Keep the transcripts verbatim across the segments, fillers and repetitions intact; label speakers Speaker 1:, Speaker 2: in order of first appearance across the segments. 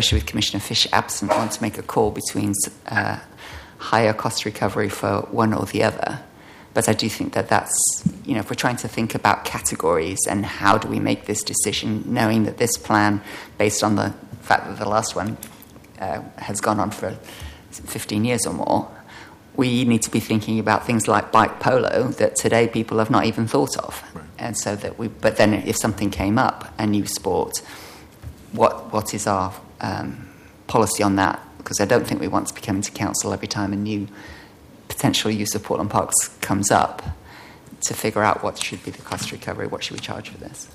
Speaker 1: especially with Commissioner Fish absent, want to make a call between uh, higher cost recovery for one or the other. But I do think that that's, you know, if we're trying to think about categories and how do we make this decision, knowing that this plan, based on the fact that the last one uh, has gone on for fifteen years or more, we need to be thinking about things like bike polo that today people have not even thought of. Right. And so that we, but then if something came up, a new sport, what what is our um, policy on that? Because I don't think we want to be coming to council every time a new potential use of Portland Parks comes up to figure out what should be the cost recovery, what should we charge for this.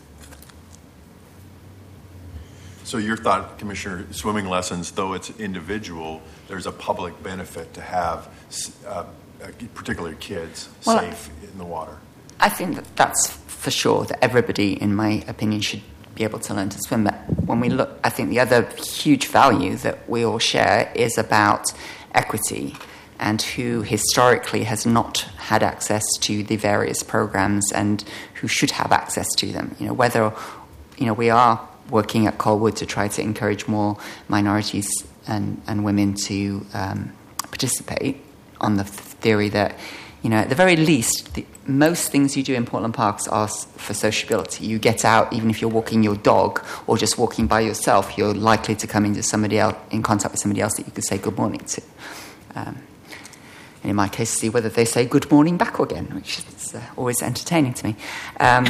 Speaker 2: So your thought, Commissioner, swimming lessons, though it's individual, there's a public benefit to have uh, particularly kids
Speaker 1: well,
Speaker 2: safe in the water.
Speaker 1: I think that that's for sure, that everybody, in my opinion, should be able to learn to swim. But when we look, I think the other huge value that we all share is about equity and who historically has not had access to the various programs and who should have access to them. You know, whether, you know, we are working at Colwood to try to encourage more minorities and, and women to um, participate on the theory that, you know, at the very least, the, most things you do in Portland Parks are for sociability. You get out, even if you're walking your dog or just walking by yourself, you're likely to come into somebody else, in contact with somebody else that you could say good morning to. Um, and in my case, see whether they say good morning back again, which is uh, always entertaining to me. Um,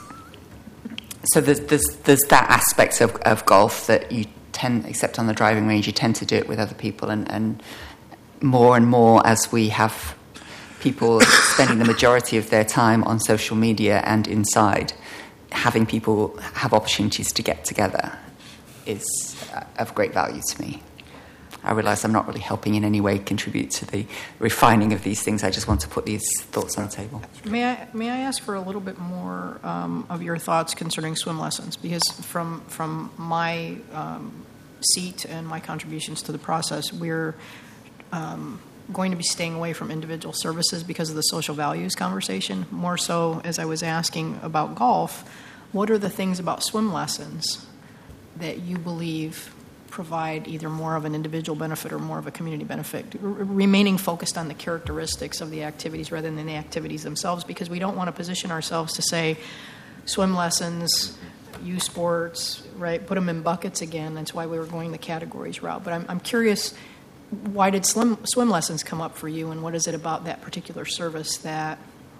Speaker 1: so there's, there's, there's that aspect of, of golf that you tend, except on the driving range, you tend to do it with other people, and, and more and more as we have people spending the majority of their time on social media and inside, having people have opportunities to get together is of great value to me. I realise I'm not really helping in any way contribute to the refining of these things. I just want to put these thoughts on the table.
Speaker 3: May I may I ask for a little bit more um, of your thoughts concerning swim lessons? Because from from my um, seat and my contributions to the process, we're um, going to be staying away from individual services because of the social values conversation. More so, as I was asking about golf, what are the things about swim lessons that you believe provide either more of an individual benefit or more of a community benefit, R- remaining focused on the characteristics of the activities rather than the activities themselves, because we don't want to position ourselves to say swim lessons, youth sports, right, put them in buckets again. That's why we were going the categories route. But I'm, I'm curious, why did swim, swim lessons come up for you, and what is it about that particular service that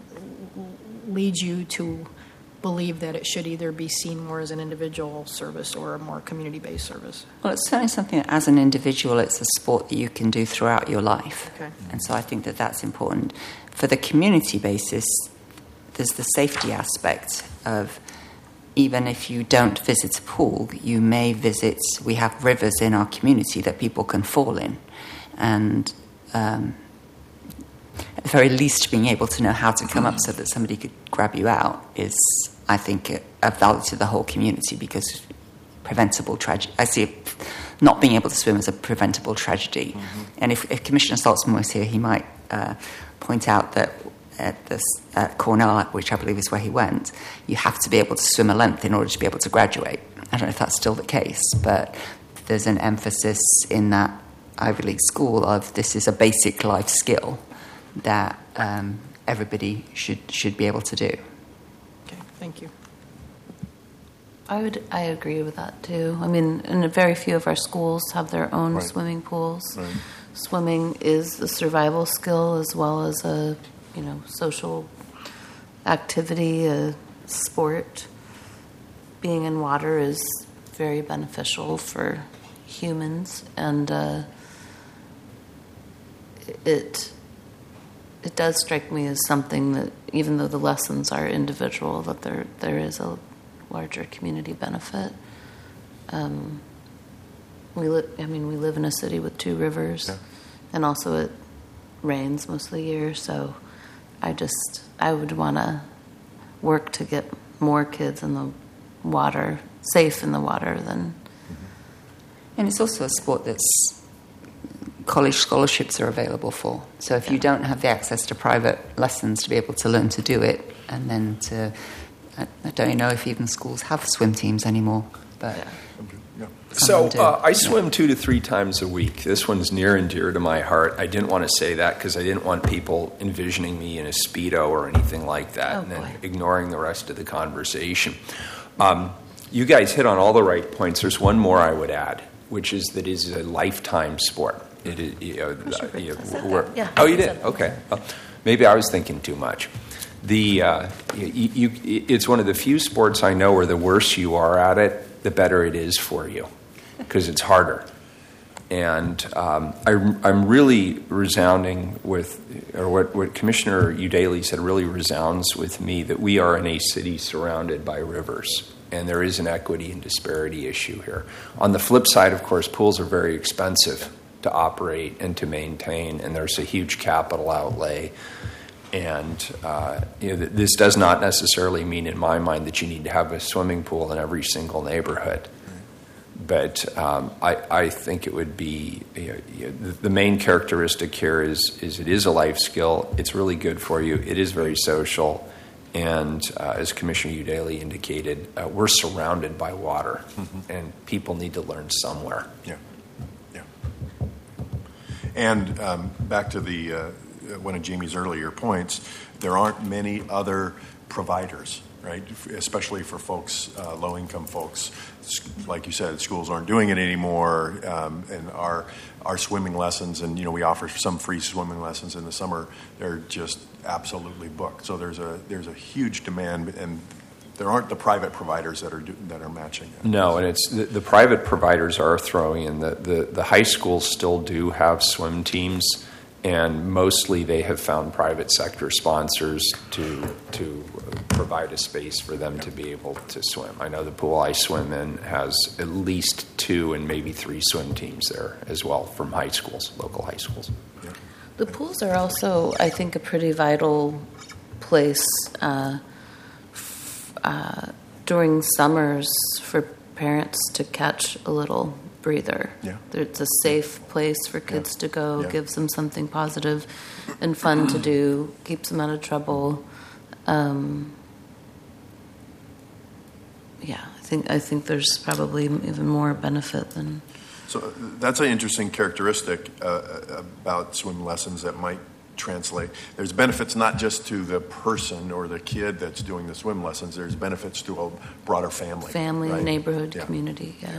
Speaker 3: leads you to believe that it should either be seen more as an individual service or a more community-based service?
Speaker 1: Well, it's certainly something that as an individual, it's a sport that you can do throughout your life.
Speaker 3: Okay.
Speaker 1: And so I think that that's important. For the community basis, there's the safety aspect of even if you don't visit a pool, you may visit, we have rivers in our community that people can fall in. And um, at the very least, being able to know how to come up so that somebody could grab you out is, I think, of value to the whole community, because preventable tragedy, I see it, not being able to swim as a preventable tragedy. Mm-hmm. And if, if Commissioner Saltzman was here, he might uh, point out that at this at Cornell, which I believe is where he went, you have to be able to swim a length in order to be able to graduate. I don't know if that's still the case, but there's an emphasis in that Ivy League school of this is a basic life skill that um, everybody should should be able to do.
Speaker 3: Okay, thank you.
Speaker 4: I would I agree with that too. I mean, and very few of our schools have their own
Speaker 2: right.
Speaker 4: swimming pools.
Speaker 2: Right.
Speaker 4: Swimming is a survival skill as well as a, you know, social activity, a sport. Being in water is very beneficial for humans, and uh, it it does strike me as something that, even though the lessons are individual, that there there is a larger community benefit. Um, we li- I mean, we live in a city with two rivers, yeah. and also it rains most of the year. So, I just I would want to work to get more kids in the water, safe in the water, than.
Speaker 1: And it's also a sport that's college scholarships are available for. So if yeah. you don't have the access to private lessons to be able to learn to do it, and then to, I, I don't know if even schools have swim teams anymore, but
Speaker 4: yeah.
Speaker 2: Yeah.
Speaker 5: So
Speaker 1: do.
Speaker 5: uh, I swim two to three times a week. This one's near and dear to my heart. I didn't want to say that because I didn't want people envisioning me in a Speedo or anything like that,
Speaker 4: Oh,
Speaker 5: and then
Speaker 4: boy.
Speaker 5: ignoring the rest of the conversation. Um, you guys hit on all the right points. There's one more I would add, which is that it is a lifetime sport. It is, you know, uh, you know,
Speaker 4: I said that.
Speaker 5: we're-
Speaker 4: Yeah,
Speaker 5: oh, you
Speaker 4: I
Speaker 5: did?
Speaker 4: said that.
Speaker 5: Okay. Well, maybe I was thinking too much. The uh, you, you, it's one of the few sports I know where the worse you are at it, the better it is for you, because it's harder. And um, I, I'm really resounding with, or what, what Commissioner Udaley said really resounds with me, that we are in a city surrounded by rivers, and there is an equity and disparity issue here. On the flip side, of course, pools are very expensive to operate and to maintain, and there's a huge capital outlay. And uh, you know, th- this does not necessarily mean, in my mind, that you need to have a swimming pool in every single neighborhood. But um, I, I think it would be, you know, you know, the, the main characteristic here is, is it is a life skill. It's really good for you. It is very social. And uh, as Commissioner Udaley indicated, uh, we're surrounded by water, mm-hmm. and people need to learn somewhere.
Speaker 2: Yeah, yeah. And um, back to the uh, one of Jamie's earlier points, there aren't many other providers, right? Especially for folks, uh, low-income folks. Like you said, schools aren't doing it anymore, um, and our our swimming lessons, and you know, we offer some free swimming lessons in the summer. They're just absolutely booked. So there's a there's a huge demand, and there aren't the private providers that are do, that are matching that.
Speaker 5: No, and it's the, the private providers are throwing in. The, the the high schools still do have swim teams. And mostly they have found private sector sponsors to to provide a space for them to be able to swim. I know the pool I swim in has at least two and maybe three swim teams there as well from high schools, local high schools.
Speaker 2: Yeah.
Speaker 4: The pools are also, I think, a pretty vital place uh, f- uh, during summers for parents to catch a little breather.
Speaker 2: Yeah.
Speaker 4: It's a safe place for kids
Speaker 2: Yeah.
Speaker 4: to go,
Speaker 2: Yeah.
Speaker 4: gives them something positive and fun to do, keeps them out of trouble. Um, yeah, I think I think there's probably even more benefit than.
Speaker 2: So that's an interesting characteristic uh, about swim lessons that might translate. There's benefits not just to the person or the kid that's doing the swim lessons. There's benefits to a broader family.
Speaker 4: Family,
Speaker 2: right?
Speaker 4: neighborhood,
Speaker 2: Yeah.
Speaker 4: community, yeah.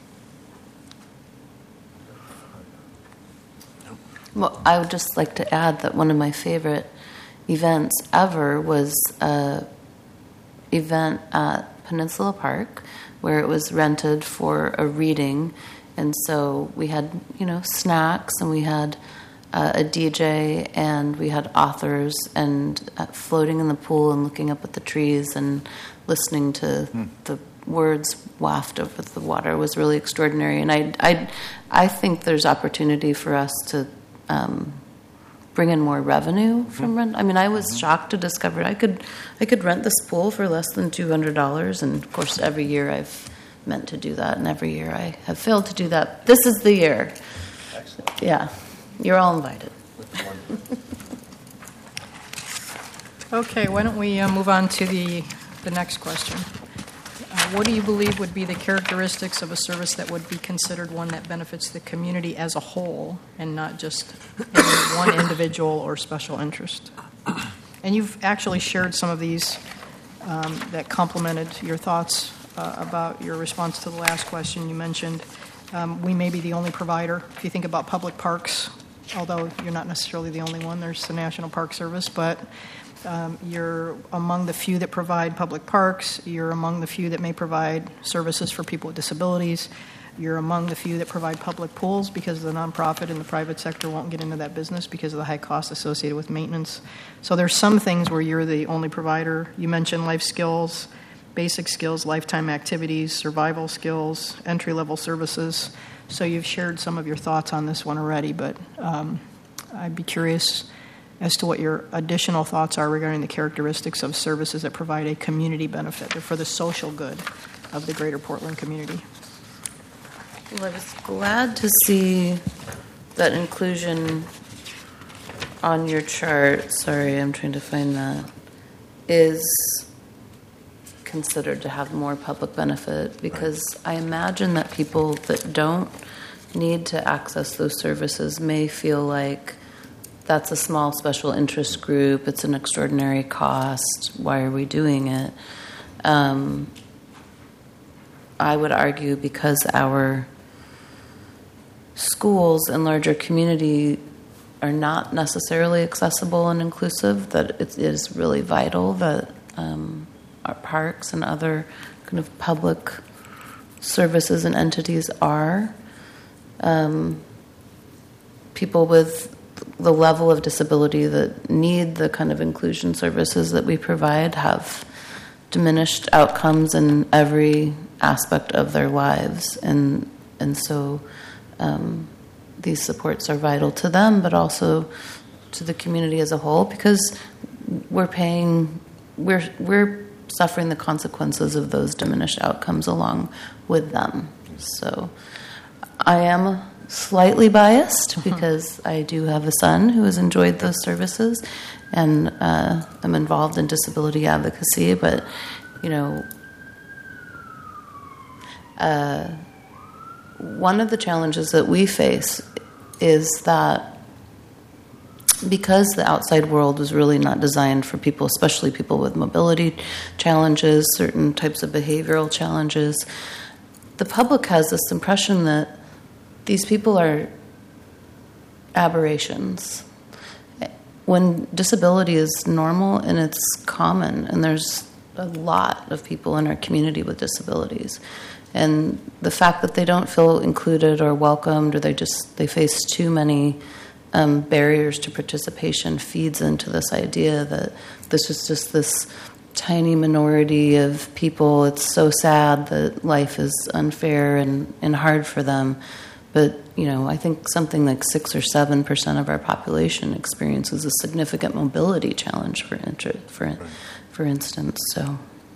Speaker 4: Well, I would just like to add that one of my favorite events ever was an event at Peninsula Park where it was rented for a reading. And so we had, you know, snacks, and we had uh, a D J, and we had authors, and uh, floating in the pool and looking up at the trees and listening to hmm. the words waft over the water was really extraordinary. And I, I, I think there's opportunity for us to um, bring in more revenue from rent. I mean, I was shocked to discover I could, I could rent this pool for less than two hundred dollars, and of course, every year I've meant to do that, and every year I have failed to do that. This is the year. Excellent. Yeah, you're all invited.
Speaker 3: Okay, why don't we uh, move on to the the next question? Uh, what do you believe would be the characteristics of a service that would be considered one that benefits the community as a whole and not just any one individual or special interest? And you've actually shared some of these um, that complemented your thoughts uh, about your response to the last question. You mentioned um, we may be the only provider. If you think about public parks, although you're not necessarily the only one, there's the National Park Service, but Um, you're among the few that provide public parks. You're among the few that may provide services for people with disabilities. You're among the few that provide public pools because the nonprofit and the private sector won't get into that business because of the high costs associated with maintenance. So there's some things where you're the only provider. You mentioned life skills, basic skills, lifetime activities, survival skills, entry-level services. So you've shared some of your thoughts on this one already, but um, I'd be curious as to what your additional thoughts are regarding the characteristics of services that provide a community benefit. They're for the social good of the greater Portland community.
Speaker 4: Well, I was glad to see that inclusion on your chart. Sorry, I'm trying to find that. Is considered to have more public benefit, because right. I imagine that people that don't need to access those services may feel like that's a small special interest group, it's an extraordinary cost, why are we doing it? Um, I would argue because our schools and larger community are not necessarily accessible and inclusive, that it is really vital that um, our parks and other kind of public services and entities are. Um, people with the level of disability that need the kind of inclusion services that we provide have diminished outcomes in every aspect of their lives, and and so um, these supports are vital to them, but also to the community as a whole, because we're paying, we're we're suffering the consequences of those diminished outcomes along with them. So I am slightly biased because I do have a son who has enjoyed those services, and uh, I'm involved in disability advocacy. But you know, uh, one of the challenges that we face is that because the outside world was really not designed for people, especially people with mobility challenges, certain types of behavioral challenges, the public has this impression that these people are aberrations, when disability is normal and it's common, and there's a lot of people in our community with disabilities. And the fact that they don't feel included or welcomed, or they just they face too many um, barriers to participation, feeds into this idea that this is just this tiny minority of people. It's so sad that life is unfair and, and hard for them. But, you know, I think something like six or seven percent of our population experiences a significant mobility challenge, for for, for instance. So,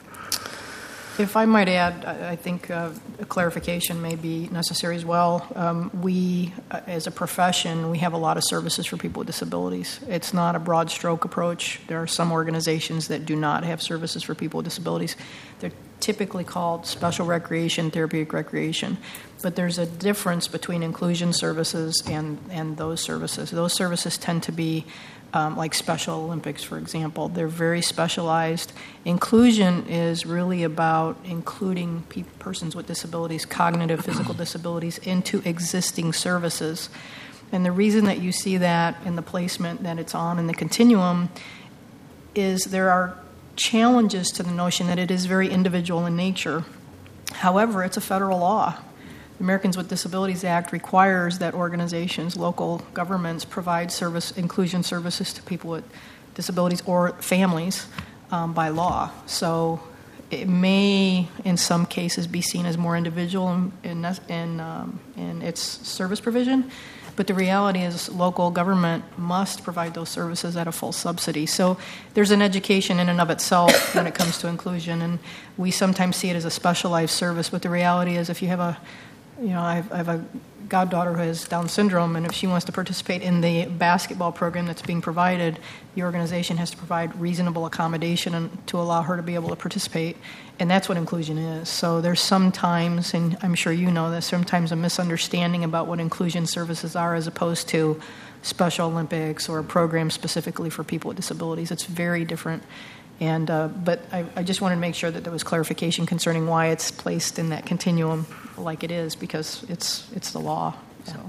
Speaker 3: if I might add, I think uh, a clarification may be necessary as well. Um, we, uh, as a profession, we have a lot of services for people with disabilities. It's not a broad stroke approach. There are some organizations that do not have services for people with disabilities. They're typically called special recreation, therapeutic recreation. But there's a difference between inclusion services and, and those services. Those services tend to be um, like Special Olympics, for example. They're very specialized. Inclusion is really about including pe- persons with disabilities, cognitive, physical disabilities, into existing services. And the reason that you see that in the placement that it's on in the continuum is there are challenges to the notion that it is very individual in nature. However, it's a federal law. The Americans with Disabilities Act requires that organizations, local governments, provide service inclusion services to people with disabilities or families um, by law. So it may, in some cases, be seen as more individual in, in, in, um, in its service provision. But the reality is local government must provide those services at a full subsidy. So there's an education in and of itself when it comes to inclusion, and we sometimes see it as a specialized service. But the reality is if you have a, you know, I have, I have a goddaughter who has Down syndrome, and if she wants to participate in the basketball program that's being provided, the organization has to provide reasonable accommodation and to allow her to be able to participate. And that's what inclusion is. So there's sometimes, and I'm sure you know this, sometimes a misunderstanding about what inclusion services are as opposed to Special Olympics or a program specifically for people with disabilities. It's very different. And uh, but I, I just wanted to make sure that there was clarification concerning why it's placed in that continuum like it is, because it's it's the law. So,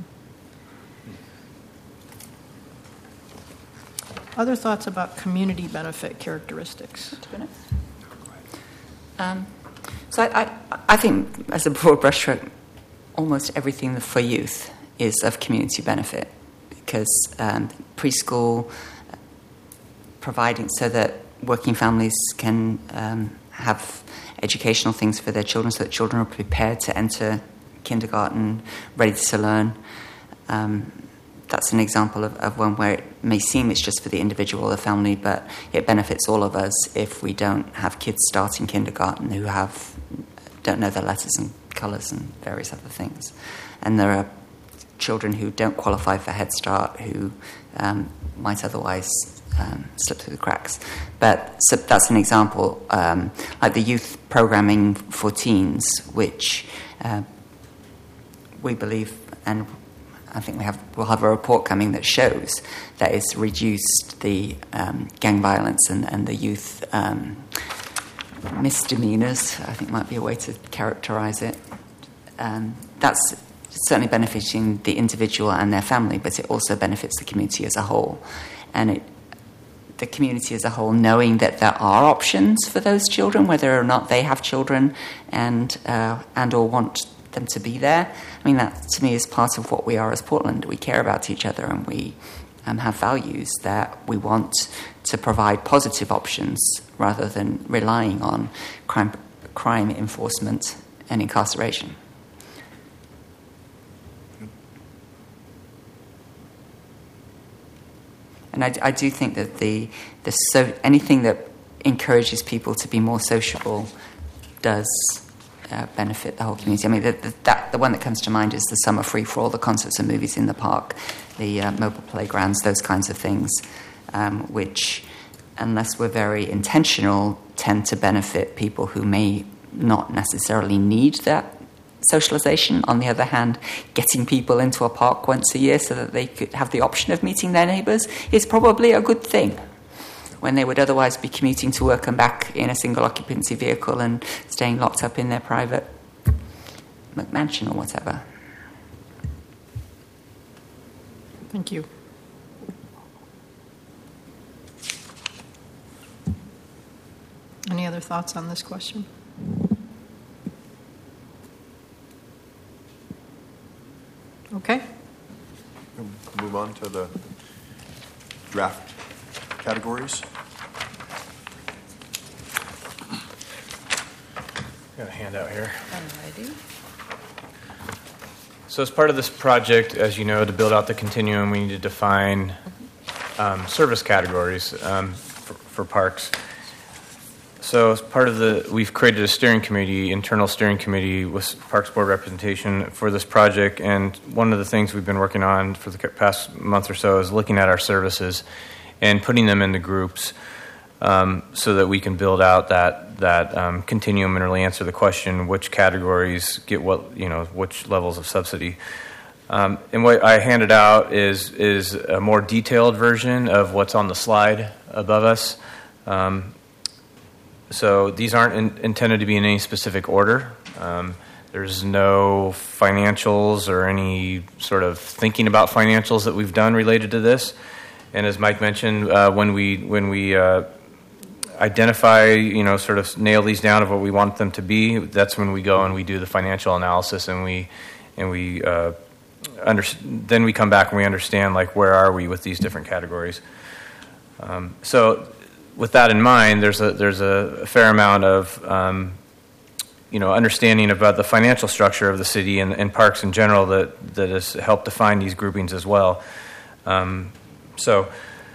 Speaker 3: other thoughts about community benefit characteristics?
Speaker 1: Um, so I, I, I think, as a broad brushstroke, almost everything for youth is of community benefit, because um, preschool, providing so that working families can um, have educational things for their children, so that children are prepared to enter kindergarten, ready to learn. Um, that's an example of, of one where it may seem it's just for the individual or the family, but it benefits all of us if we don't have kids starting kindergarten who have don't know their letters and colours and various other things. And there are children who don't qualify for Head Start who um, might otherwise um, slip through the cracks. But so that's an example, um, like the youth programming for teens, which uh, we believe, and I think we have we'll have a report coming that shows that it's reduced the um, gang violence and, and the youth um, misdemeanors, I think might be a way to characterize it. Um, that's certainly benefiting the individual and their family, but it also benefits the community as a whole. And it, the community as a whole, knowing that there are options for those children, whether or not they have children and uh, and or want them to be there. I mean, that to me is part of what we are as Portland. We care about each other, and we um, have values that we want to provide positive options rather than relying on crime, crime enforcement and incarceration. And I, I do think that the the so anything that encourages people to be more sociable does uh, benefit the whole community. I mean, the, the, that, the one that comes to mind is the summer free for all, the concerts and movies in the park, the uh, mobile playgrounds, those kinds of things, um, which, unless we're very intentional, tend to benefit people who may not necessarily need that socialization. On the other hand, getting people into a park once a year so that they could have the option of meeting their neighbours is probably a good thing, when they would otherwise be commuting to work and back in a single occupancy vehicle and staying locked up in their private McMansion or whatever.
Speaker 3: Thank you. Any other thoughts on this question? Okay.
Speaker 2: We'll move on to the draft categories.
Speaker 6: Got a handout here.
Speaker 4: Alrighty.
Speaker 6: So as part of this project, as you know, to build out the continuum, we need to define um, service categories um, for, for parks. So as part of the, we've created a steering committee, internal steering committee with Parks Board representation for this project, and one of the things we've been working on for the past month or so is looking at our services and putting them into groups um, so that we can build out that that um, continuum and really answer the question which categories get what, you know, which levels of subsidy. Um, and what I handed out is is a more detailed version of what's on the slide above us. Um, So these aren't in, intended to be in any specific order. Um, there's no financials or any sort of thinking about financials that we've done related to this. And as Mike mentioned, uh, when we when we uh, identify, you know, sort of nail these down of what we want them to be, that's when we go and we do the financial analysis, and we and we uh, under, then we come back and we understand, like, where are we with these different categories. Um, so. With that in mind, there's a there's a fair amount of um, you know understanding about the financial structure of the city and, and parks in general that that has helped define these groupings as well. Um, so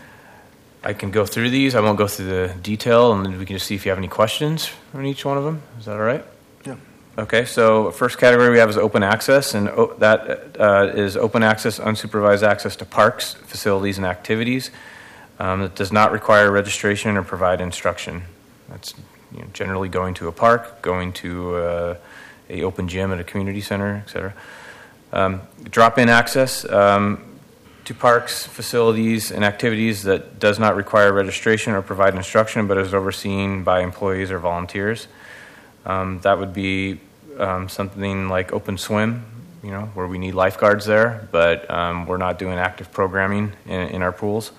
Speaker 6: I can go through these. I won't go through the detail, and then we can just see if you have any questions on each one of them. Is that all right?
Speaker 2: Yeah.
Speaker 6: Okay. So first category we have is open access, and o- that uh, is open access, unsupervised access to parks, facilities, and activities. Um, that does not require registration or provide instruction. That's, you know, generally going to a park, going to uh, a open gym at a community center, et cetera. Um, drop-in access um, to parks, facilities, and activities that does not require registration or provide instruction, but is overseen by employees or volunteers. Um, that would be um, something like open swim, you know, where we need lifeguards there, but um, we're not doing active programming in, in our pools.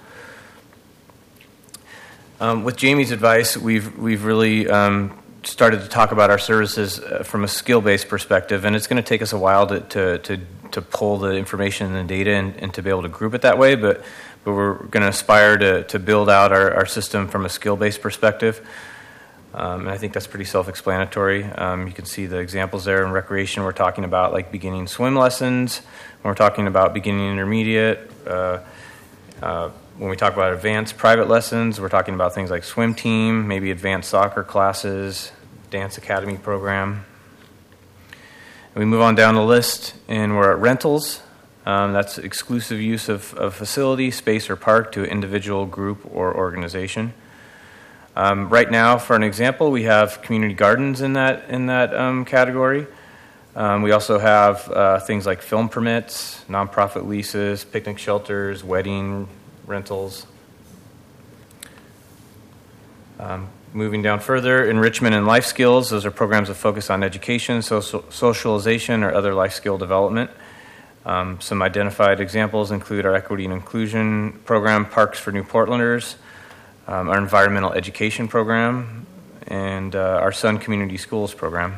Speaker 6: Um, with Jamie's advice, we've we've really um, started to talk about our services uh, from a skill-based perspective, and it's going to take us a while to to to, to pull the information and the data and, and to be able to group it that way. But but we're going to aspire to to build out our, our system from a skill-based perspective, um, and I think that's pretty self-explanatory. Um, you can see the examples there. In recreation, we're talking about like beginning swim lessons. When we're talking about beginning intermediate. Uh, uh, When we talk about advanced private lessons, we're talking about things like swim team, maybe advanced soccer classes, dance academy program. And we move on down the list, and we're at rentals. Um, that's exclusive use of, of facility, space, or park to an individual, group, or organization. Um, right now, for an example, we have community gardens in that in that um, category. Um, we also have uh, things like film permits, nonprofit leases, picnic shelters, wedding rentals. Um, moving down further, enrichment and life skills. Those are programs that focus on education, social, socialization, or other life skill development. Um, some identified examples include our equity and inclusion program, Parks for New Portlanders, um, our environmental education program, and uh, our Sun Community Schools program.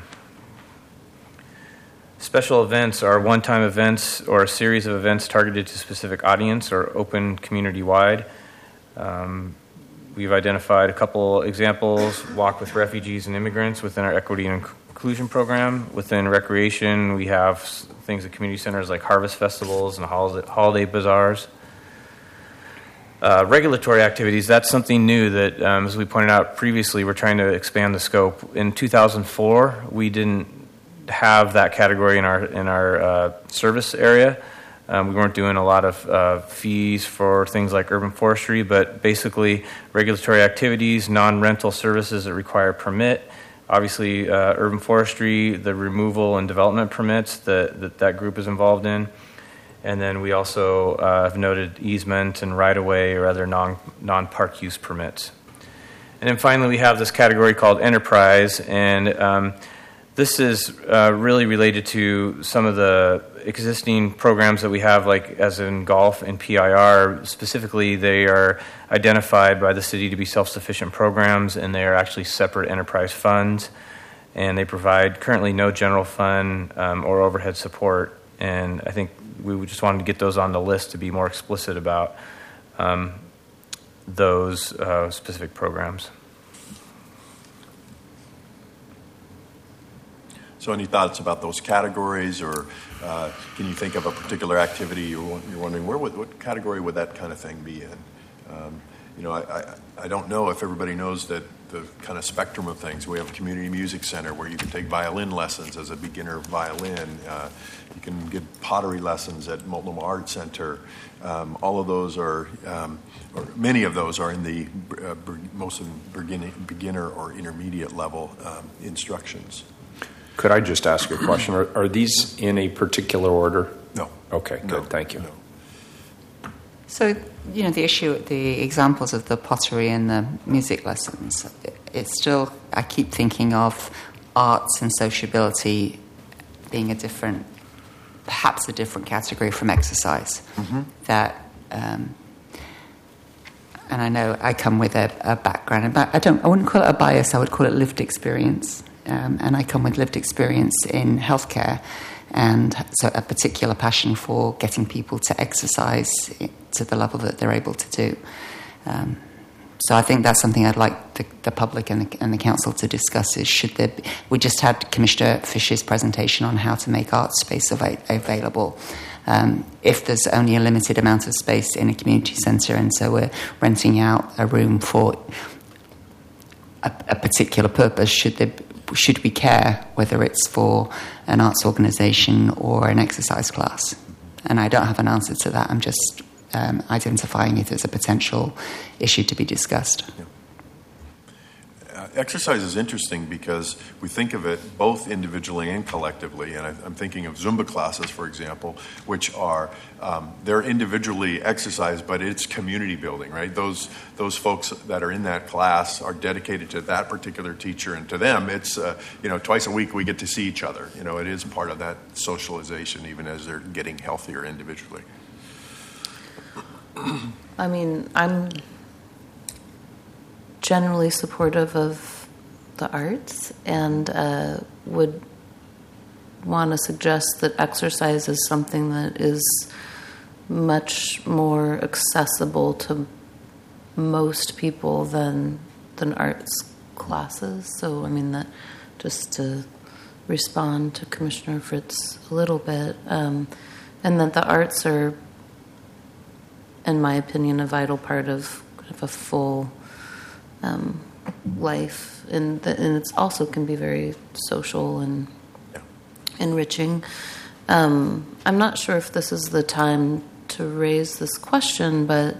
Speaker 6: Special events are one-time events or a series of events targeted to a specific audience or open community-wide. Um, we've identified a couple examples: Walk with Refugees and Immigrants within our equity and inclusion program. Within recreation, we have things at community centers like harvest festivals and holiday, holiday bazaars. Uh, regulatory activities, that's something new that, um, as we pointed out previously, we're trying to expand the scope. In two thousand four, we didn't have that category in our in our uh, service area. Um, we weren't doing a lot of uh, fees for things like urban forestry, but basically regulatory activities, non-rental services that require a permit. Obviously, uh, urban forestry, the removal and development permits that that, that group is involved in. And then we also uh, have noted easement and right-of-way or other non, non-park use permits. And then finally, we have this category called enterprise, and um, this is uh, really related to some of the existing programs that we have, like as in golf and P I R. Specifically, they are identified by the city to be self-sufficient programs, and they are actually separate enterprise funds. And they provide currently no general fund um, or overhead support. And I think we just wanted to get those on the list to be more explicit about um, those uh, specific programs.
Speaker 2: So any thoughts about those categories, or uh, can you think of a particular activity you're, you're wondering, where would, what category would that kind of thing be in? Um, you know, I, I, I don't know if everybody knows that the kind of spectrum of things. We have a community music center where you can take violin lessons as a beginner violin. Uh, you can get pottery lessons at Multnomah Art Center. Um, all of those are, um, or many of those are in the uh, most of beginning, beginner or intermediate level um, instructions.
Speaker 5: Could I just ask a question? Are, are these in a particular order?
Speaker 2: No.
Speaker 5: Okay, good.
Speaker 2: No,
Speaker 5: Thank you.
Speaker 2: No.
Speaker 1: So, you know, the issue, the examples of the pottery and the music lessons, it, it's still, I keep thinking of arts and sociability being a different, perhaps a different category from exercise. Mm-hmm. That, um, and I know I come with a, a background, but I don't, I wouldn't call it a bias, I would call it lived experience. Um, and I come with lived experience in healthcare, and so a particular passion for getting people to exercise to the level that they're able to do. Um, so I think that's something I'd like the, the public and the, and the council to discuss. Is should there be, we just had Commissioner Fisher's presentation on how to make art space av- available. Um, if there's only a limited amount of space in a community centre, and so we're renting out a room for a, a particular purpose, should there be, should we care whether it's for an arts organisation or an exercise class? And I don't have an answer to that. I'm just um, identifying it as a potential issue to be discussed.
Speaker 2: Yeah. Uh, exercise is interesting because we think of it both individually and collectively. And I, I'm thinking of Zumba classes, for example, which are, um, they're individually exercise, but it's community building, right? Those those folks that are in that class are dedicated to that particular teacher, and to them, it's, uh, you know, twice a week we get to see each other. You know, it is part of that socialization, even as they're getting healthier individually.
Speaker 4: I mean, I'm generally supportive of the arts, and uh, would want to suggest that exercise is something that is much more accessible to most people than than arts classes. So, I mean, that just to respond to Commissioner Fritz a little bit, um, and that the arts are, in my opinion, a vital part of kind of a full um, life, and the, and it also can be very social and
Speaker 2: Yeah.
Speaker 4: enriching. Um, I'm not sure if this is the time to raise this question, but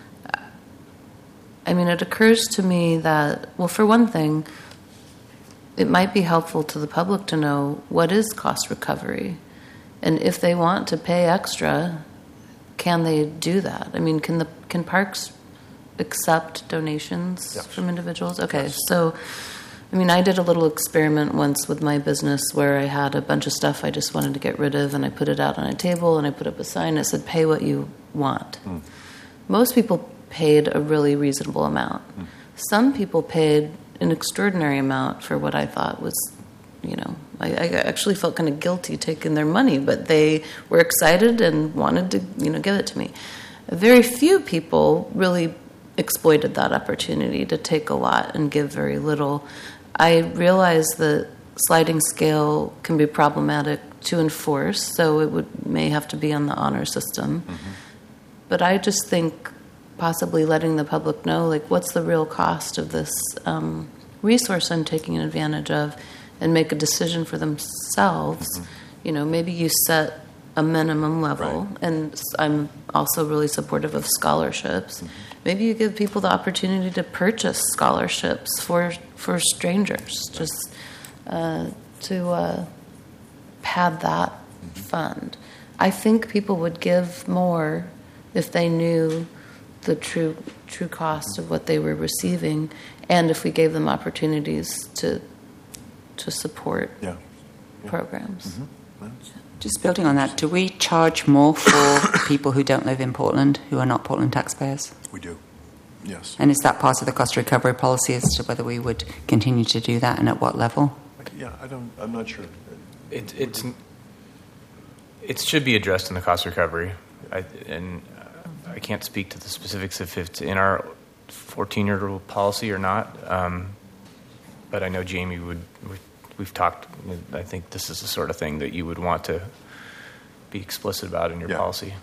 Speaker 4: I mean, it occurs to me that, well, for one thing, it might be helpful to the public to know what is cost recovery. And if they want to pay extra, can they do that? I mean, can the can parks accept donations
Speaker 2: Yes.
Speaker 4: from individuals? Okay,
Speaker 2: Yes.
Speaker 4: so, I mean, I did a little experiment once with my business where I had a bunch of stuff I just wanted to get rid of, and I put it out on a table, and I put up a sign that said, pay what you want.
Speaker 2: Mm.
Speaker 4: Most people paid a really reasonable amount.
Speaker 2: Mm.
Speaker 4: Some people paid an extraordinary amount for what I thought was, you know, I, I actually felt kind of guilty taking their money, but they were excited and wanted to, you know, give it to me. Very few people really exploited that opportunity to take a lot and give very little. I realize that sliding scale can be problematic to enforce, so it would may have to be on the honor system. Mm-hmm. But I just think possibly letting the public know, like, what's the real cost of this um, resource I'm taking advantage of, and make a decision for themselves. Mm-hmm. You know, maybe you set a minimum level, right. And I'm also really supportive of scholarships. Mm-hmm. Maybe you give people the opportunity to purchase scholarships for for strangers, just uh, to uh, pad that mm-hmm. fund. I think people would give more if they knew the true true cost of what they were receiving, and if we gave them opportunities to to support
Speaker 2: yeah. Yeah.
Speaker 4: programs.
Speaker 2: Mm-hmm.
Speaker 1: Just building on that, do we charge more for people who don't live in Portland, who are not Portland taxpayers?
Speaker 2: We do, yes.
Speaker 1: And is that part of the cost recovery policy as to whether we would continue to do that and at what level?
Speaker 2: Yeah, I don't, I'm not sure.
Speaker 6: It, it's, it should be addressed in the cost recovery. I, and I can't speak to the specifics if it's in our fourteen-year rule policy or not. Um, but I know Jamie would, we've talked, I think this is the sort of thing that you would want to be explicit about in your
Speaker 2: yeah.
Speaker 6: policy.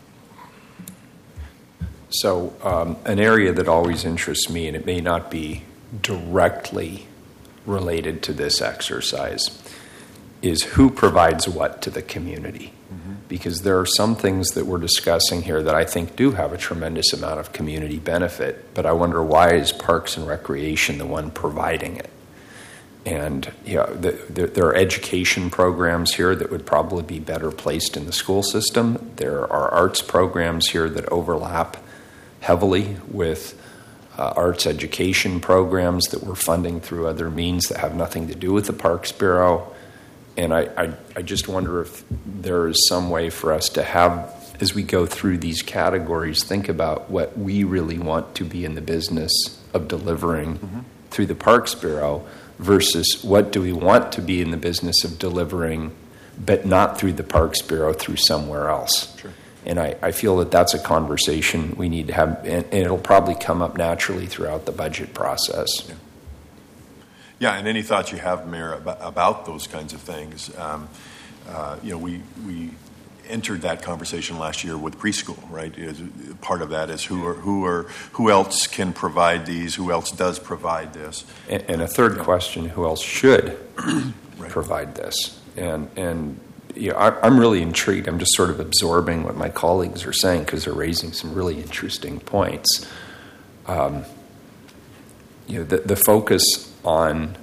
Speaker 5: So um, an area that always interests me, and it may not be directly related to this exercise, is who provides what to the community. Mm-hmm. Because there are some things that we're discussing here that I think do have a tremendous amount of community benefit, but I wonder, why is Parks and Recreation the one providing it? And you know, the, the, there are education programs here that would probably be better placed in the school system. There are arts programs here that overlap heavily with uh, arts education programs that we're funding through other means that have nothing to do with the Parks Bureau. And I, I, I just wonder if there is some way for us to have, as we go through these categories, think about what we really want to be in the business of delivering mm-hmm. through the Parks Bureau, versus what do we want to be in the business of delivering, but not through the Parks Bureau, through somewhere else.
Speaker 2: Sure.
Speaker 5: And I, I feel that that's a conversation we need to have, and, and it'll probably come up naturally throughout the budget process.
Speaker 2: Yeah, yeah, and any thoughts you have, Mayor, about, about those kinds of things? Um, uh, you know, we we entered that conversation last year with preschool, right? Is, part of that is who are who are who else can provide these? Who else does provide this?
Speaker 5: And, and a third yeah. question: who else should
Speaker 2: right.
Speaker 5: provide this? And and you know, I, I'm really intrigued. I'm just sort of absorbing what my colleagues are saying because they're raising some really interesting points. Um, you know, the, the focus on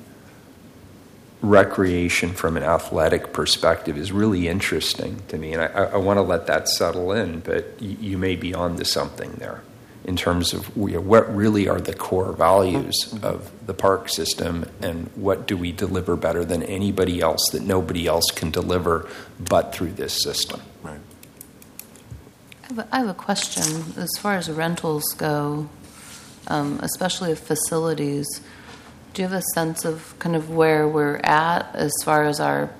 Speaker 5: recreation from an athletic perspective is really interesting to me, and I, I want to let that settle in, but you, you may be on to something there in terms of you know, what really are the core values of the park system, and what do we deliver better than anybody else that nobody else can deliver but through this system.
Speaker 2: Right.
Speaker 4: I have a, I have a question. As far as rentals go, um, especially of facilities, do you have a sense of kind of where we're at as far as our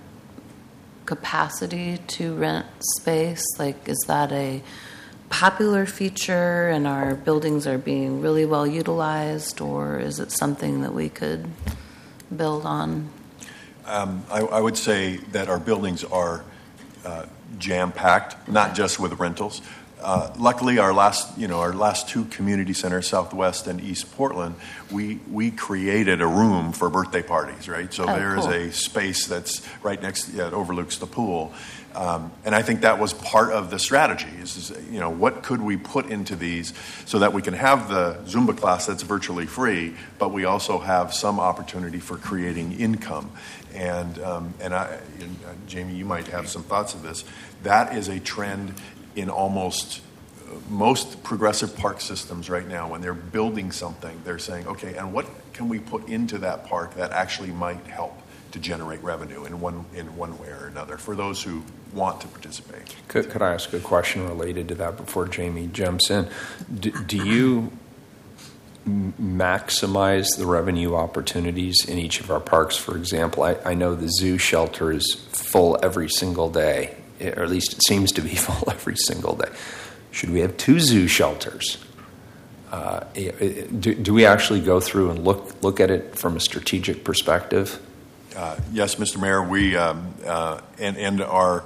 Speaker 4: capacity to rent space? Like, is that a popular feature and our buildings are being really well utilized, or is it something that we could build on?
Speaker 2: Um, I, I would say that our buildings are uh, jam-packed, not just with rentals. uh, luckily, our last, you know, our last two community centers, Southwest and East Portland, we we created a room for birthday parties, right? So
Speaker 4: Oh,
Speaker 2: there is
Speaker 4: cool.
Speaker 2: a space that's right next, yeah, it overlooks the pool, um, and I think that was part of the strategy. Is, is you know, what could we put into these so that we can have the Zumba class that's virtually free, but we also have some opportunity for creating income. And um, and I, and, uh, Jamie, you might have some thoughts of this. That is a trend in almost uh, most progressive park systems right now. When they're building something, they're saying, okay, and what can we put into that park that actually might help to generate revenue in one in one way or another for those who want to participate.
Speaker 5: Could, could I ask a question related to that before Jamie jumps in? Do, do you m- maximize the revenue opportunities in each of our parks? For example, I, I know the zoo shelter is full every single day, or at least it seems to be full every single day. Should we have two zoo shelters? Uh, do, do we actually go through and look look at it from a strategic perspective?
Speaker 2: Uh, yes, Mister Mayor, we um, uh, and and are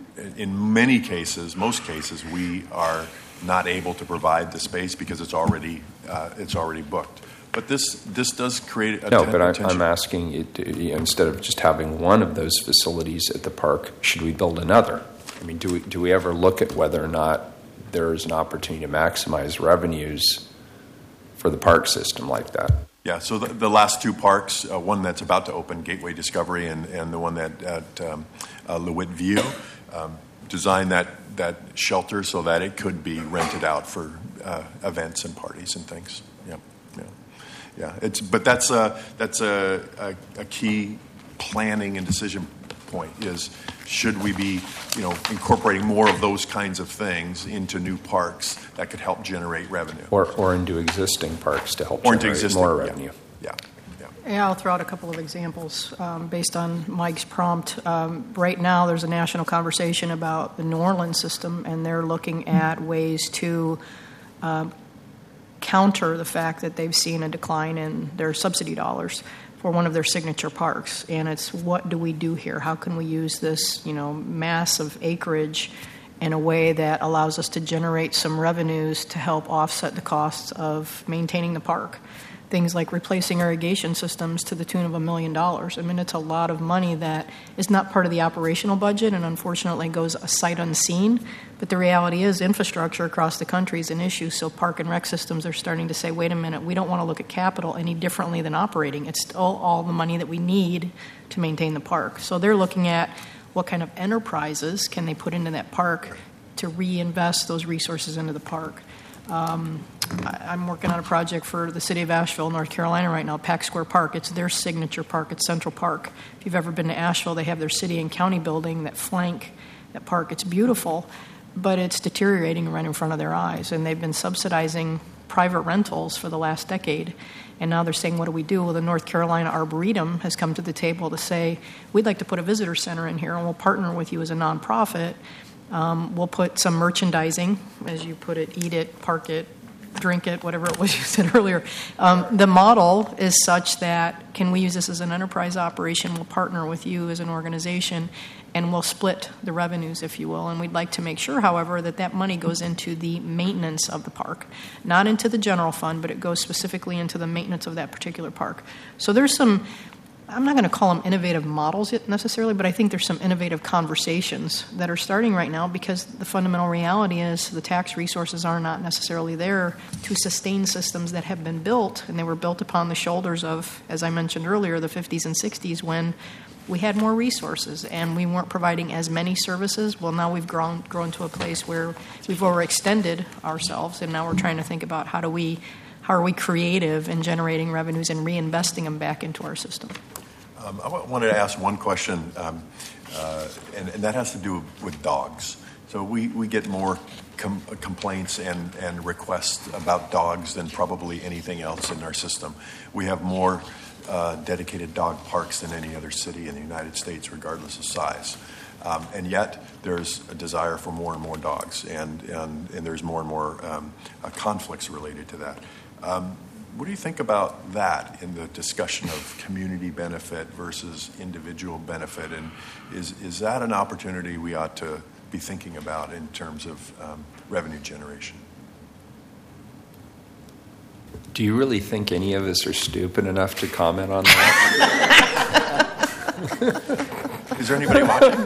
Speaker 2: in many cases, most cases, we are not able to provide the space because it's already uh, it's already booked. But this this does create a
Speaker 5: no.
Speaker 2: ten-
Speaker 5: But I,
Speaker 2: potential.
Speaker 5: I'm asking it, instead of just having one of those facilities at the park, should we build another? I mean, do we do we ever look at whether or not there is an opportunity to maximize revenues for the park system like that?
Speaker 2: Yeah, so the, the last two parks, uh, one that's about to open, Gateway Discovery, and, and the one that at um, uh, LeWitt View, um, designed that, that shelter so that it could be rented out for uh, events and parties and things. Yeah, yeah, yeah. It's but that's a that's a, a, a key planning and decision point is should we be you know incorporating more of those kinds of things into new parks that could help generate revenue
Speaker 5: Or, or into existing parks to help
Speaker 2: or into
Speaker 5: generate
Speaker 2: existing
Speaker 5: more
Speaker 2: yeah,
Speaker 5: revenue.
Speaker 2: Yeah, yeah.
Speaker 3: Yeah, I'll throw out a couple of examples um, based on Mike's prompt. Um, right now, there's a national conversation about the New Orleans system, and they're looking at ways to um, counter the fact that they've seen a decline in their subsidy dollars for one of their signature parks. And it's what do we do here? How can we use this, you know, massive acreage in a way that allows us to generate some revenues to help offset the costs of maintaining the park? Things like replacing irrigation systems to the tune of a million dollars. I mean, it's a lot of money that is not part of the operational budget and unfortunately goes a sight unseen. But the reality is infrastructure across the country is an issue, so park and rec systems are starting to say, wait a minute, we don't want to look at capital any differently than operating. It's still all the money that we need to maintain the park. So they're looking at what kind of enterprises can they put into that park to reinvest those resources into the park. Um, I, I'm working on a project for the city of Asheville, North Carolina right now, Pack Square Park. It's their signature park. It's Central Park. If you've ever been to Asheville, they have their city and county building that flank that park. It's beautiful, but it's deteriorating right in front of their eyes. And they've been subsidizing private rentals for the last decade. And now they're saying, what do we do? Well, the North Carolina Arboretum has come to the table to say, we'd like to put a visitor center in here, and we'll partner with you as a nonprofit. Um, we'll put some merchandising, as you put it, eat it, park it, drink it, whatever it was you said earlier. Um, the model is such that, can we use this as an enterprise operation? We'll partner with you as an organization, and we'll split the revenues, if you will. And we'd like to make sure, however, that that money goes into the maintenance of the park, not into the general fund, but it goes specifically into the maintenance of that particular park. So there's some, I'm not going to call them innovative models yet necessarily, but I think there's some innovative conversations that are starting right now because the fundamental reality is the tax resources are not necessarily there to sustain systems that have been built, and they were built upon the shoulders of, as I mentioned earlier, the fifties and sixties when we had more resources and we weren't providing as many services. Well, now we've grown grown to a place where we've overextended ourselves, and now we're trying to think about how do we, how are we creative in generating revenues and reinvesting them back into our system.
Speaker 2: Um, I w- wanted to ask one question, um, uh, and, and that has to do with dogs. So we, we get more com- complaints and, and requests about dogs than probably anything else in our system. We have more uh, dedicated dog parks than any other city in the United States, regardless of size. Um, and yet there's a desire for more and more dogs, and, and, and there's more and more um, uh, conflicts related to that. Um, What do you think about that in the discussion of community benefit versus individual benefit? And is is that an opportunity we ought to be thinking about in terms of um, revenue generation.
Speaker 5: Do you really think any of us are stupid enough to comment on that?
Speaker 2: Is there anybody watching?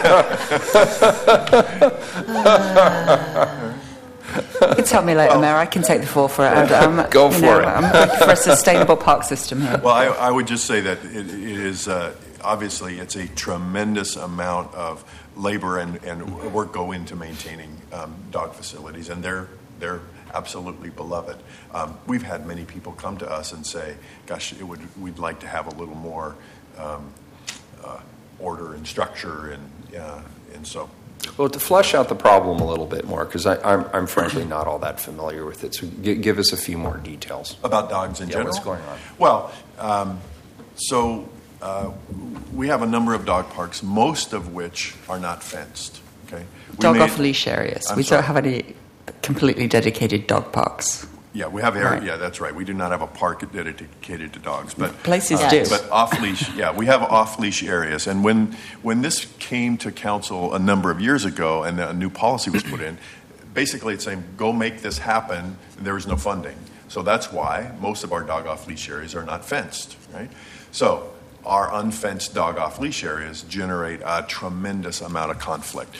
Speaker 1: You can tell me later,
Speaker 2: Well,
Speaker 1: Mayor. I can take the fall for it. I'm, I'm,
Speaker 5: Go
Speaker 1: you
Speaker 5: for
Speaker 1: know,
Speaker 5: it.
Speaker 1: I'm looking for a sustainable park system here.
Speaker 2: Well, I, I would just say that it, it is uh, obviously it's a tremendous amount of labor and, and work go into maintaining um, dog facilities, and they're they're absolutely beloved. Um, we've had many people come to us and say, "Gosh, it would we'd like to have a little more um, uh, order and structure," and uh, and so.
Speaker 5: Well, to flesh out the problem a little bit more, because I'm, I'm frankly not all that familiar with it, so g- give us a few more details.
Speaker 2: About dogs in
Speaker 5: Yeah,
Speaker 2: general?
Speaker 5: what's going on?
Speaker 2: Well, um, so uh, we have a number of dog parks, most of which are not fenced. Okay, we
Speaker 1: Dog
Speaker 2: made-
Speaker 1: off leash areas.
Speaker 2: I'm
Speaker 1: we
Speaker 2: sorry.
Speaker 1: don't have any completely dedicated dog parks.
Speaker 2: Yeah, we have area.
Speaker 1: Right.
Speaker 2: Yeah, that's right. We do not have a park dedicated to dogs, but
Speaker 1: Places
Speaker 2: uh,
Speaker 1: do.
Speaker 2: But off leash, yeah, we have off leash areas. And when when this came to council a number of years ago, and a new policy was put in, basically it's saying go make this happen. And there was no funding, so that's why most of our dog off leash areas are not fenced. Right, so our unfenced dog off leash areas generate a tremendous amount of conflict.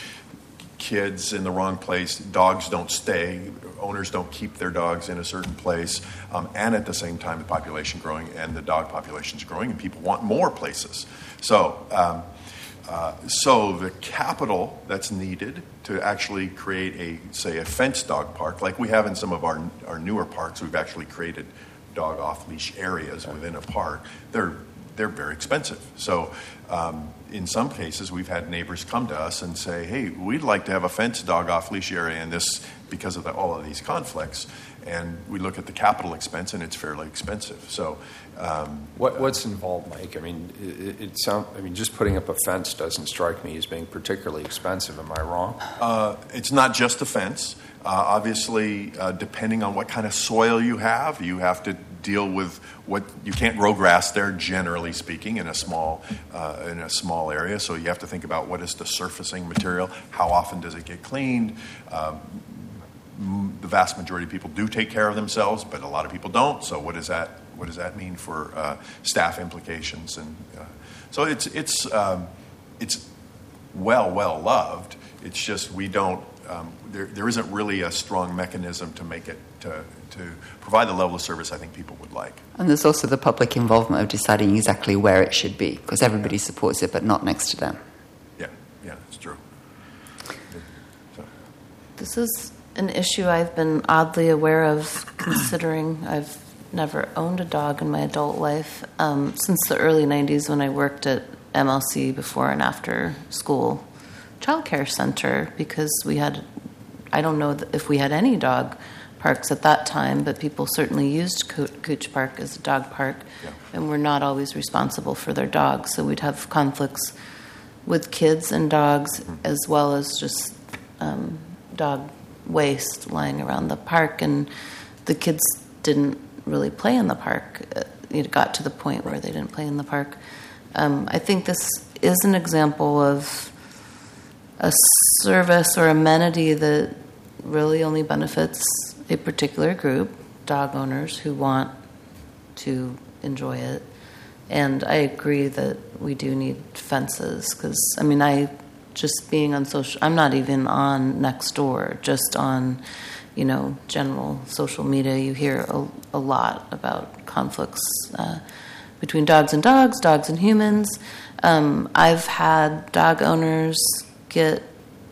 Speaker 2: Kids in the wrong place, dogs don't stay, owners don't keep their dogs in a certain place, um, and at the same time the population growing and the dog population is growing and people want more places. So, um, uh, so the capital that's needed to actually create a, say, a fenced dog park, like we have in some of our, our newer parks, we've actually created dog off-leash areas within a park. They're they're very expensive. So um, in some cases, we've had neighbors come to us and say, hey, we'd like to have a fenced dog off-leash area in this because of the, all of these conflicts. And we look at the capital expense, and it's fairly expensive. So um,
Speaker 5: What, what's involved, Mike? I mean, it, it sound, I mean, just putting up a fence doesn't strike me as being particularly expensive. Am I wrong?
Speaker 2: Uh, it's not just a fence. Uh, obviously, uh, depending on what kind of soil you have, you have to deal with what you can't grow grass there. Generally speaking, in a small uh, in a small area, so you have to think about what is the surfacing material. How often does it get cleaned? Um, the vast majority of people do take care of themselves, but a lot of people don't. So, what does that what does that mean for uh, staff implications? And uh, so, it's it's um, it's well well loved. It's just we don't. Um, there, there isn't really a strong mechanism to make it to, to provide the level of service I think people would like.
Speaker 1: And there's also the public involvement of deciding exactly where it should be, because everybody supports it, but not next to them.
Speaker 2: Yeah, yeah, it's true. So.
Speaker 4: This is an issue I've been oddly aware of, considering I've never owned a dog in my adult life. Um, since the early nineties, when I worked at M L C before and after school child care center, because we had, I don't know if we had any dog parks at that time, but people certainly used Co- Cooch Park as a dog park,
Speaker 2: Yeah.
Speaker 4: and were not always responsible for their dogs. So we'd have conflicts with kids and dogs, as well as just um, dog waste lying around the park, and the kids didn't really play in the park. It got to the point where they didn't play in the park. Um, I think this is an example of a service or amenity that really only benefits a particular group, dog owners who want to enjoy it. And I agree that we do need fences, because, I mean, I just being on social, I'm not even on Nextdoor, just on, you know, general social media, you hear a, a lot about conflicts uh, between dogs and dogs, dogs and humans. Um, I've had dog owners get,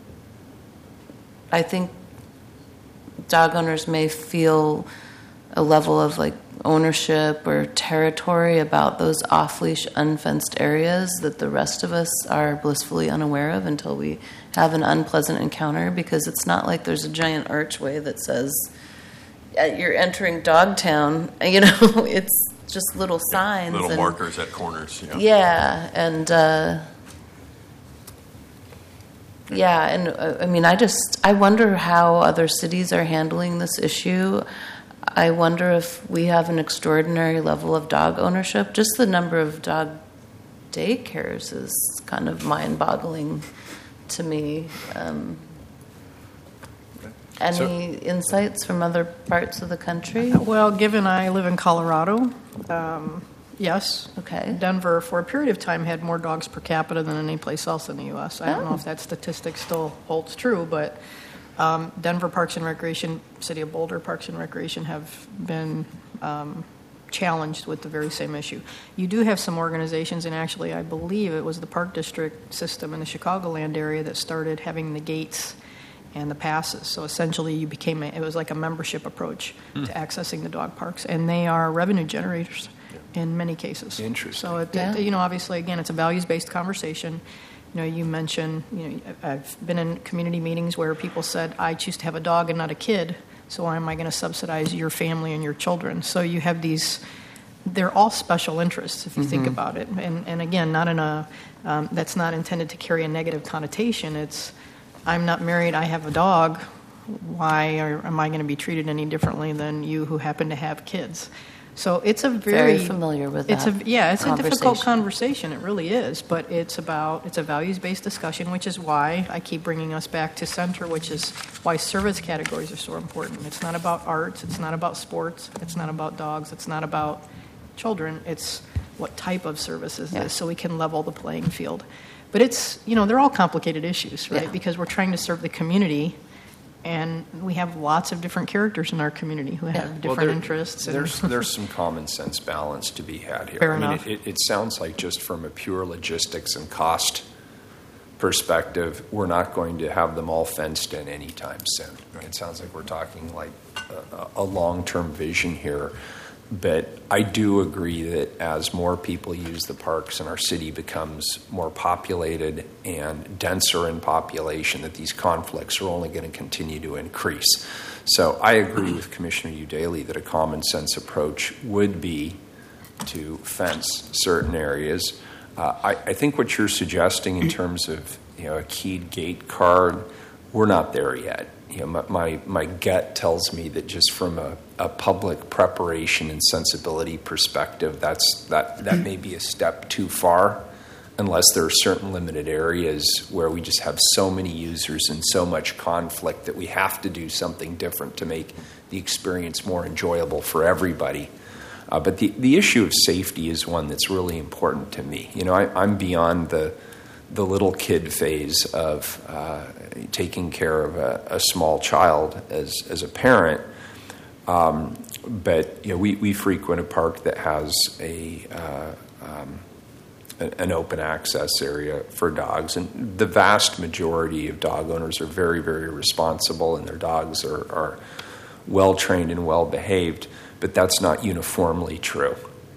Speaker 4: I think dog owners may feel a level of like ownership or territory about those off-leash, unfenced areas that the rest of us are blissfully unaware of until we have an unpleasant encounter, because it's not like there's a giant archway that says you're entering Dogtown. You know, it's just little signs.
Speaker 2: Little
Speaker 4: and,
Speaker 2: markers at corners. Yeah,
Speaker 4: yeah and... Uh, Yeah, and uh, I mean, I just, I wonder how other cities are handling this issue. I wonder if we have an extraordinary level of dog ownership. Just the number of dog daycares is kind of mind-boggling to me. Um, any
Speaker 5: So-
Speaker 4: insights from other parts of the country?
Speaker 3: Well, given I live in Colorado, um, yes.
Speaker 4: Okay.
Speaker 3: Denver, for a period of time, had more dogs per capita than any place else in the U S. I don't know
Speaker 4: Oh.
Speaker 3: if that statistic still holds true, but um, Denver Parks and Recreation, City of Boulder Parks and Recreation have been um, challenged with the very same issue. You do have some organizations, and actually I believe it was the Park District system in the Chicagoland area that started having the gates and the passes. So essentially you became, a, it was like a membership approach
Speaker 5: Hmm.
Speaker 3: to accessing the dog parks, and they are revenue generators in many cases.
Speaker 5: Interesting.
Speaker 3: So, it,
Speaker 4: Yeah.
Speaker 3: it, you know, obviously, again, it's a values-based conversation. You know, you mentioned, you know, I've been in community meetings where people said, I choose to have a dog and not a kid, so why am I going to subsidize your family and your children? So you have these, they're all special interests if you think about it. And, and again, not in a, um, that's not intended to carry a negative connotation. It's, I'm not married, I have a dog, why are, am I going to be treated any differently than you who happen to have kids? So it's a very,
Speaker 4: Very familiar with
Speaker 3: it's
Speaker 4: that
Speaker 3: a yeah, it's a difficult
Speaker 4: conversation.
Speaker 3: conversation. It really is, but it's about it's a values-based discussion, which is why I keep bringing us back to center, which is why service categories are so important. It's not about arts, it's not about sports, it's not about dogs, it's not about children. It's what type of service is
Speaker 1: Yeah.
Speaker 3: this, so we can level the playing field. But it's, you know, they're all complicated issues, right?
Speaker 1: Yeah.
Speaker 3: Because we're trying to serve the community, and we have lots of different characters in our community who have
Speaker 4: Yeah.
Speaker 3: different
Speaker 5: Well, there-
Speaker 3: interests. and-
Speaker 5: There's there's some common sense balance to be had here.
Speaker 3: Fair
Speaker 5: I mean,
Speaker 3: enough.
Speaker 5: It, it, it sounds like just from a pure logistics and cost perspective, we're not going to have them all fenced in anytime soon. It sounds like we're talking like a, a long-term vision here. But I do agree that as more people use the parks and our city becomes more populated and denser in population, that these conflicts are only going to continue to increase. So I agree with Commissioner Udaly that a common sense approach would be to fence certain areas. Uh, I, I think what you're suggesting in terms of, you know, a keyed gate card, we're not there yet. You know, my, my, my gut tells me that just from a, a public preparation and sensibility perspective, that's that, that may be a step too far, unless there are certain limited areas where we just have so many users and so much conflict that we have to do something different to make the experience more enjoyable for everybody. Uh, but the, the issue of safety is one that's really important to me. You know, I, I'm beyond the the little kid phase of uh, taking care of a, a small child as as a parent. Um, but you know, we, we frequent a park that has a uh, um, an open access area for dogs, and the vast majority of dog owners are very, very responsible, and their dogs are, are well trained and well behaved. But that's not uniformly true.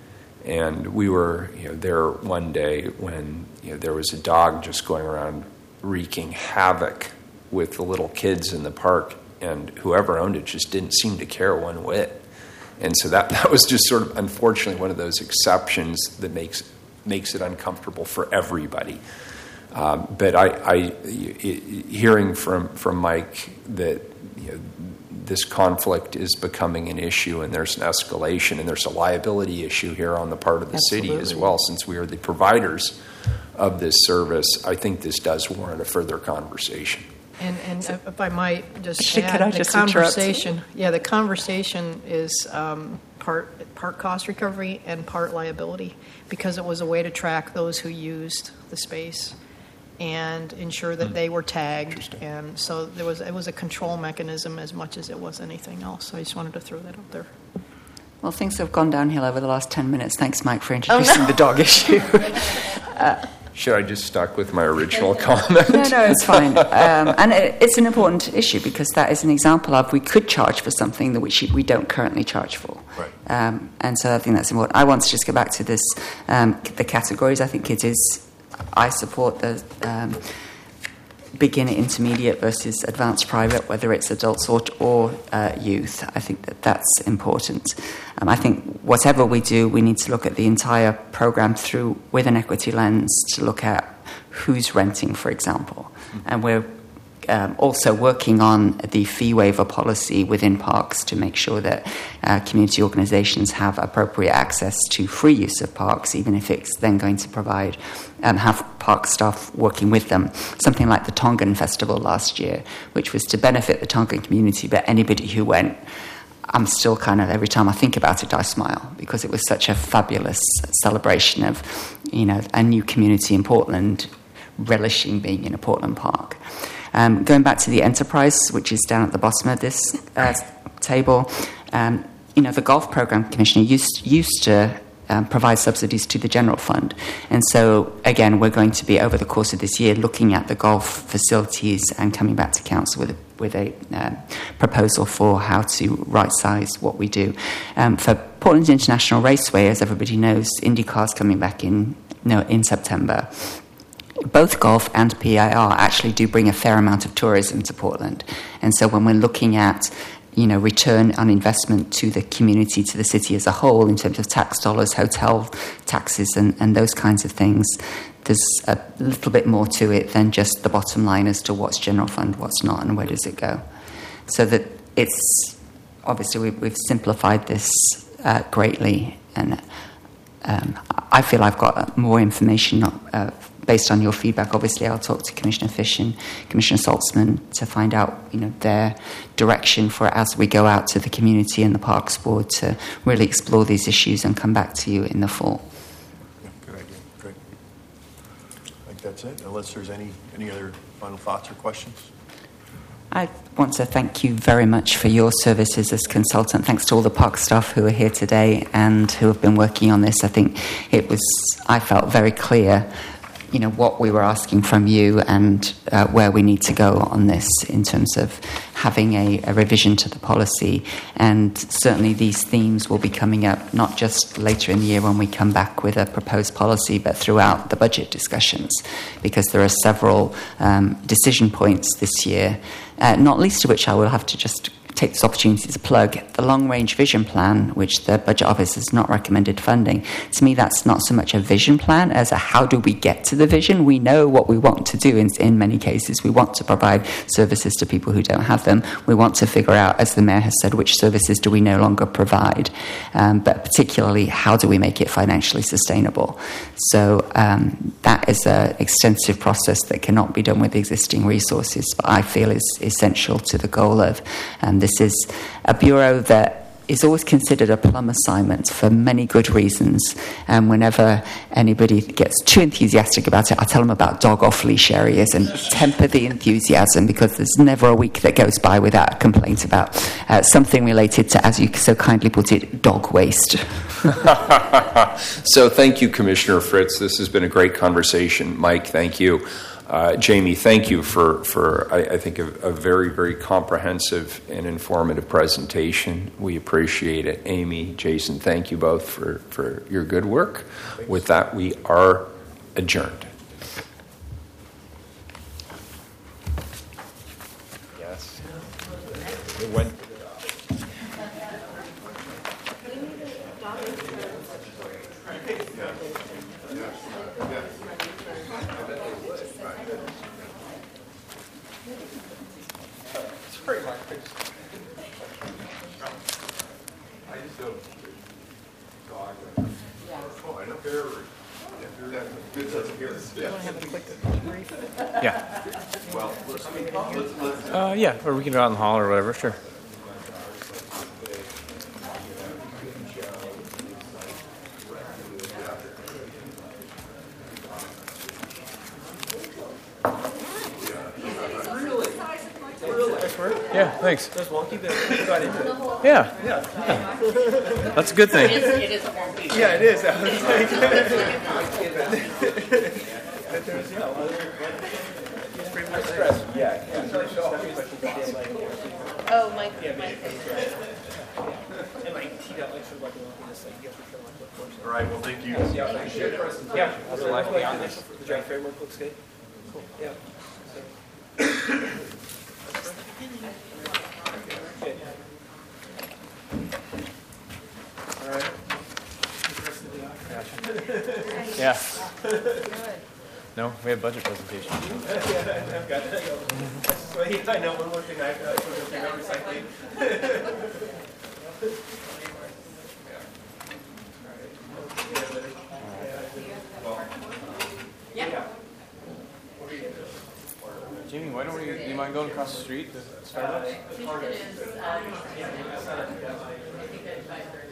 Speaker 5: And we were, you know, there one day when, you know, there was a dog just going around wreaking havoc with the little kids in the park, and whoever owned it just didn't seem to care one whit. And so that, that was just sort of, unfortunately, one of those exceptions that makes makes it uncomfortable for everybody. Um, but I, I hearing from from Mike that, you know, this conflict is becoming an issue, and there's an escalation, and there's a liability issue here on the part of the city as well, since we are the providers of this service. I think this does warrant a further conversation.
Speaker 3: And, and if I might just
Speaker 1: Could
Speaker 3: add,
Speaker 1: I
Speaker 3: the
Speaker 1: just interrupt you?
Speaker 3: conversation, yeah, the conversation is um, part part cost recovery and part liability, because it was a way to track those who used the space and ensure that they were tagged, and so there was it was a control mechanism as much as it was anything else. So I just wanted to throw that out there.
Speaker 1: Well, things have gone downhill over the last ten minutes. Thanks, Mike, for introducing
Speaker 4: Oh, no.
Speaker 1: the dog issue.
Speaker 5: Should I just stuck with my original comment?
Speaker 1: No, no, it's fine. Um, and it, it's an important issue, because that is an example of we could charge for something that which we don't currently charge for.
Speaker 2: Right.
Speaker 1: Um, and so I think that's important. I want to just go back to this, um, the categories. I think it is, I support the um, beginner, intermediate versus advanced private, whether it's adults or, or uh, youth. I think that that's important. Um, I think whatever we do, we need to look at the entire program through with an equity lens to look at who's renting, for example. And we're um, also working on the fee waiver policy within parks to make sure that uh, community organisations have appropriate access to free use of parks, even if it's then going to provide um, have park staff working with them. Something like the Tongan Festival last year, which was to benefit the Tongan community, but anybody who went, I'm still kind of, every time I think about it, I smile, because it was such a fabulous celebration of, you know, a new community in Portland relishing being in a Portland park. Um, going back to the enterprise, which is down at the bottom of this uh, table, um, you know, the Golf Program Commissioner used, used to um, provide subsidies to the general fund. And so, again, we're going to be, over the course of this year, looking at the golf facilities and coming back to council with a, with a uh, proposal for how to right-size what we do. Um, for Portland International Raceway, as everybody knows, IndyCar's coming back in, no, in September. Both golf and P I R actually do bring a fair amount of tourism to Portland. And so when we're looking at, you know, return on investment to the community, to the city as a whole, in terms of tax dollars, hotel taxes, and, and those kinds of things, there's a little bit more to it than just the bottom line as to what's general fund, what's not, and where does it go. So that it's, obviously we've, we've simplified this uh, greatly, and um, I feel I've got more information uh, based on your feedback. Obviously, I'll talk to Commissioner Fish and Commissioner Saltzman to find out, you know, their direction for as we go out to the community and the Parks Board to really explore these issues and come back to you in the fall.
Speaker 2: Yeah, good idea. Great. I think that's it. Unless there's any any other final thoughts or questions.
Speaker 1: I want to thank you very much for your services as consultant. Thanks to all the park staff who are here today and who have been working on this. I think it was, I felt very clear, you know, what we were asking from you and uh, where we need to go on this in terms of having a, a revision to the policy. And certainly these themes will be coming up not just later in the year when we come back with a proposed policy, but throughout the budget discussions, because there are several um, decision points this year, uh, not least of which I will have to just take this opportunity to plug the long-range vision plan, which the Budget Office has not recommended funding. To me, that's not so much a vision plan as a how do we get to the vision. We know what we want to do in, in many cases. We want to provide services to people who don't have them. We want to figure out, as the Mayor has said, which services do we no longer provide. Um, but particularly, how do we make it financially sustainable? So um, that is an extensive process that cannot be done with existing resources, but I feel is essential to the goal of um, this is a bureau that is always considered a plum assignment for many good reasons. And whenever anybody gets too enthusiastic about it, I tell them about dog off-leash areas and temper the enthusiasm, because there's never a week that goes by without a complaint about uh, something related to, as you so kindly put it, dog waste.
Speaker 5: So thank you, Commissioner Fritz. This has been a great conversation. Mike, thank you. Uh, Jamie, thank you for, for I, I think, a, a very, very comprehensive and informative presentation. We appreciate it. Amy, Jason, thank you both for, for your good work. Thanks. With that, we are adjourned. Yes. It went.
Speaker 6: Yeah. Uh, yeah, or we can go out in the hall or whatever, sure. Yeah, thanks.
Speaker 7: That's wonky, but we got into it.
Speaker 6: Yeah.
Speaker 7: Yeah.
Speaker 6: Yeah. That's a good thing.
Speaker 7: It is, it is a wonky. Yeah, it is. I was like, but there's, yeah, a lot of it's pretty much stress. Yeah, yeah.
Speaker 4: Oh, Mike.
Speaker 7: Yeah, Mike. And like teed up like sort of like a wonkiness, like you guys were trying to like look for.
Speaker 2: All right. Well, thank you.
Speaker 7: Yeah, appreciate it. Yeah. How's the life beyond this? The job framework looks good. Cool. Yeah.
Speaker 6: All right. Yeah. No, we have budget presentation.
Speaker 7: I've got it. but yes, I know one more thing I I sort of think about recycling.
Speaker 6: Jamie, why don't we, do you mind going across the street to Starbucks?
Speaker 8: It is, uh,